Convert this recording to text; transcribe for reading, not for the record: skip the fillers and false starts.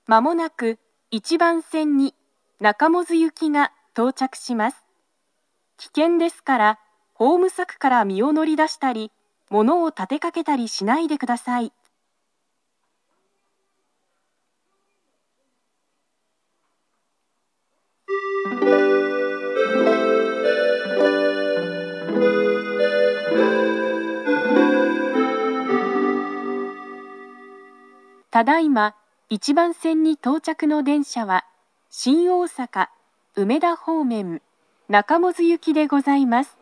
まもなく1番線に中百舌行きが到着します。危険ですから、ホーム柵から身を乗り出したり、物を立てかけたりしないでください。ただいま1番線に到着の電車は、新大阪、梅田方面、中百舌行きでございます。